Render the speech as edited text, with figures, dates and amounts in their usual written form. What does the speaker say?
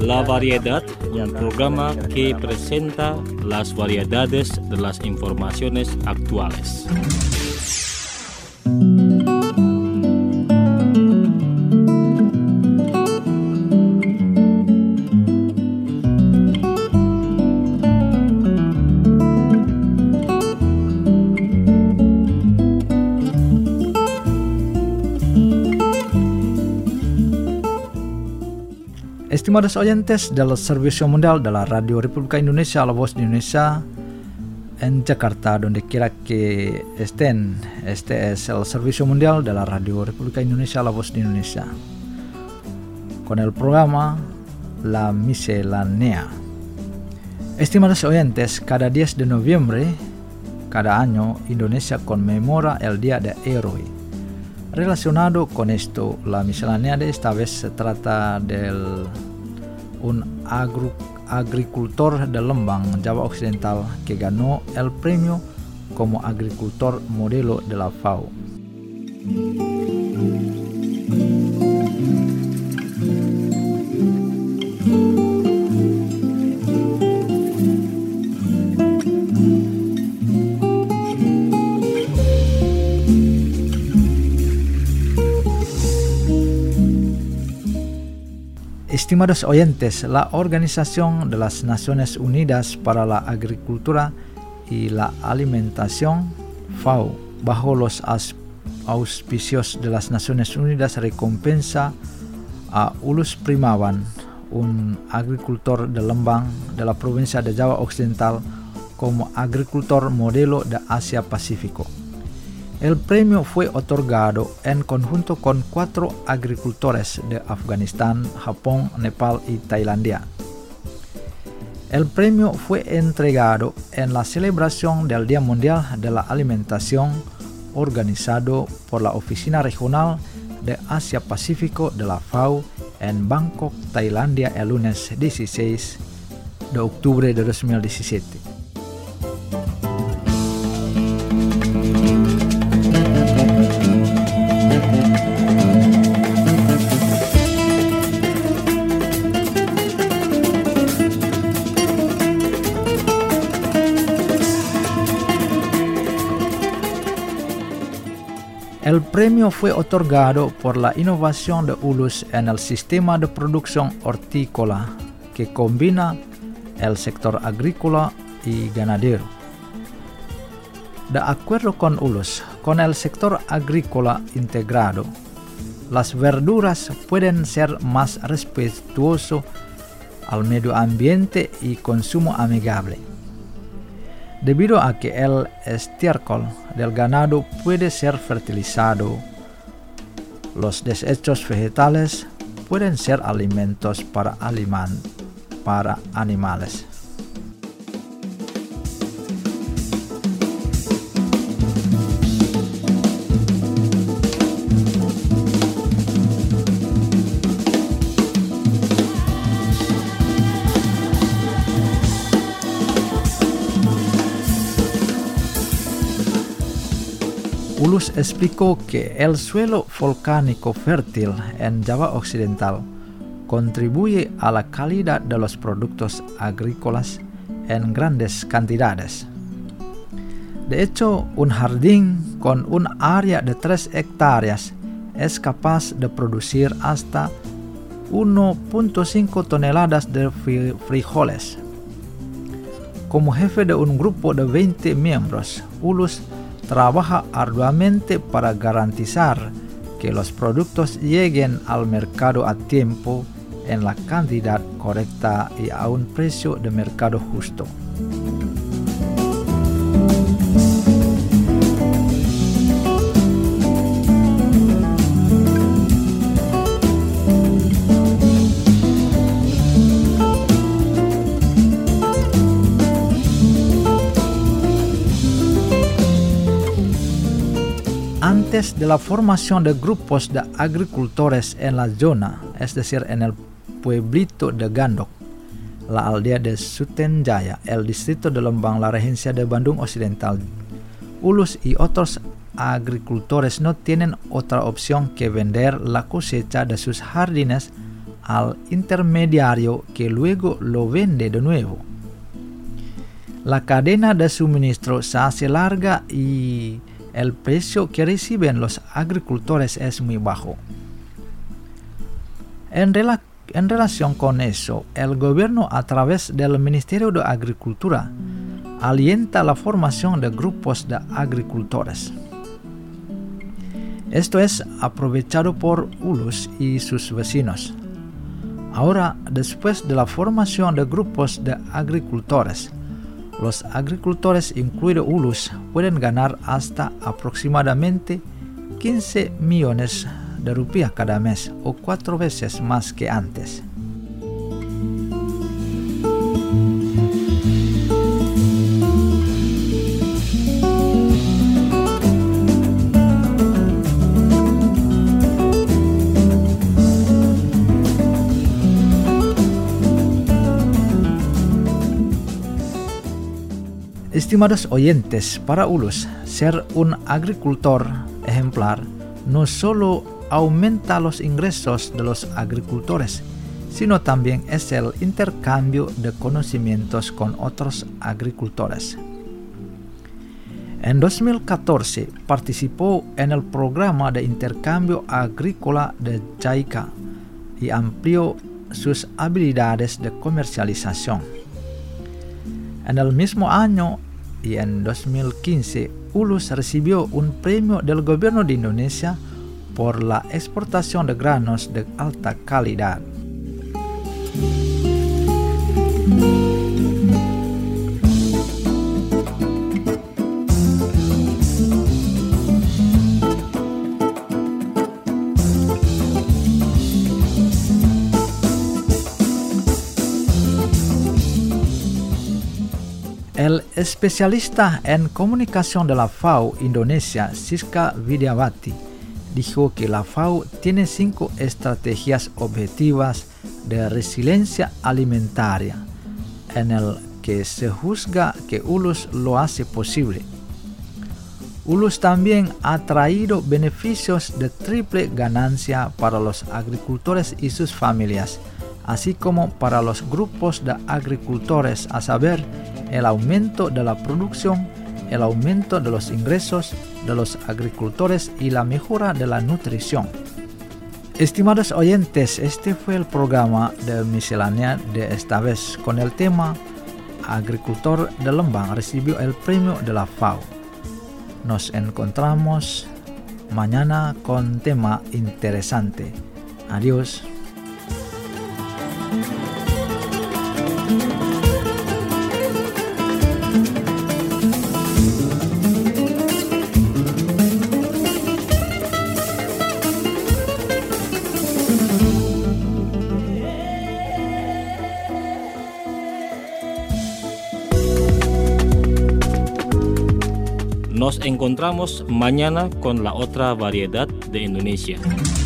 La Variedad, un programa que presenta las variedades de las informaciones actuales. Estimados oyentes del Servicio Mundial de la Radio República Indonesia, La Voz de Indonesia en Jakarta, donde quiera que estén, este es el Servicio Mundial de la Radio República Indonesia, La Voz de Indonesia, con el programa La Miscelánea. Estimados oyentes, cada 10 de noviembre, cada año, Indonesia conmemora el Día del Héroe. Relacionado con esto, la miscelánea de esta vez se trata de un agricultor de Lembang, Java Occidental, que ganó el premio como agricultor modelo de la FAO. Estimados oyentes, la Organización de las Naciones Unidas para la Agricultura y la Alimentación, FAO, bajo los auspicios de las Naciones Unidas, recompensa a Ulus Primawan, un agricultor de Lembang de la provincia de Java Occidental, como agricultor modelo de Asia Pacífico. El premio fue otorgado en conjunto con 4 agricultores de Afganistán, Japón, Nepal y Tailandia. El premio fue entregado en la celebración del Día Mundial de la Alimentación, organizado por la Oficina Regional de Asia Pacífico de la FAO en Bangkok, Tailandia, el lunes 16 de octubre de 2017. El premio fue otorgado por la innovación de Ulus en el sistema de producción hortícola que combina el sector agrícola y ganadero. De acuerdo con Ulus, con el sector agrícola integrado, las verduras pueden ser más respetuoso al medio ambiente y consumo amigable, debido a que el estiércol del ganado puede ser fertilizado. Los desechos vegetales pueden ser alimentos para animales. Ulus explicó que el suelo volcánico fértil en Java Occidental contribuye a la calidad de los productos agrícolas en grandes cantidades. De hecho, un jardín con un área de 3 hectáreas es capaz de producir hasta 1.5 toneladas de frijoles. Como jefe de un grupo de 20 miembros, Ulus trabaja arduamente para garantizar que los productos lleguen al mercado a tiempo, en la cantidad correcta y a un precio de mercado justo. Antes de la formación de grupos de agricultores en la zona, es decir, en el pueblito de Gandok, la aldea de Sutenjaya, el distrito de Lembang, la regencia de Bandung Occidental, Ulus y otros agricultores no tienen otra opción que vender la cosecha de sus jardines al intermediario que luego lo vende de nuevo. La cadena de suministro se hace larga y el precio que reciben los agricultores es muy bajo. En relación con eso, el gobierno a través del Ministerio de Agricultura alienta la formación de grupos de agricultores. Esto es aprovechado por Ulus y sus vecinos. Ahora, después de la formación de grupos de agricultores, los agricultores, incluido Ulus, pueden ganar hasta aproximadamente 15 millones de rupias cada mes o 4 veces más que antes. Estimados oyentes, para Ulus, ser un agricultor ejemplar no solo aumenta los ingresos de los agricultores, sino también es el intercambio de conocimientos con otros agricultores. En 2014 participó en el programa de intercambio agrícola de JICA y amplió sus habilidades de comercialización. En el mismo año y en 2015, Ulus recibió un premio del gobierno de Indonesia por la exportación de granos de alta calidad. El especialista en comunicación de la FAO Indonesia, Siska Widiawati, dijo que la FAO tiene 5 estrategias objetivas de resiliencia alimentaria, en el que se juzga que Ulus lo hace posible. Ulus también ha traído beneficios de triple ganancia para los agricultores y sus familias, así como para los grupos de agricultores, a saber, el aumento de la producción, el aumento de los ingresos de los agricultores y la mejora de la nutrición. Estimados oyentes, este fue el programa de miscelánea de esta vez con el tema Agricultor de Lembang recibió el premio de la FAO. Nos encontramos mañana con tema interesante. Adiós. Nos encontramos mañana con la otra variedad de Indonesia.